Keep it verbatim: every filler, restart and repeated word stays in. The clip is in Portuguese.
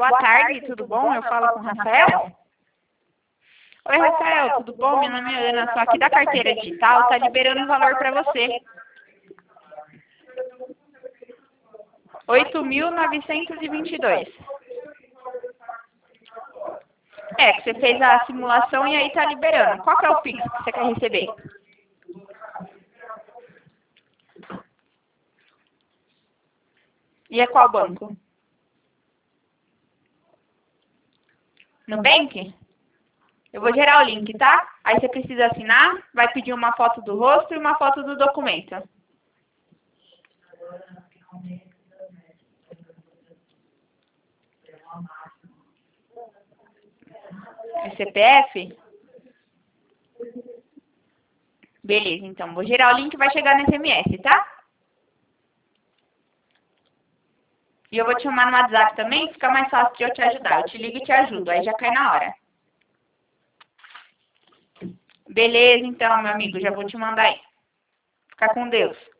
Boa tarde, tudo bom? Eu falo com o Rafael. Oi, Rafael, tudo bom? Meu nome é Ana, sou aqui da carteira digital, tá liberando um valor para você. oito mil novecentos e vinte e dois. É, que você fez a simulação e aí tá liberando. Qual que é o Pix que você quer receber? E é qual banco? Nubank? Eu vou gerar o link, tá? Aí você precisa assinar, vai pedir uma foto do rosto e uma foto do documento. É C P F? Beleza, então. Vou gerar o link e vai chegar no S M S, tá? E eu vou te chamar no WhatsApp também, fica mais fácil de eu te ajudar. Eu te ligo e te ajudo, aí já cai na hora. Beleza, então, meu amigo, já vou te mandar aí. Fica com Deus.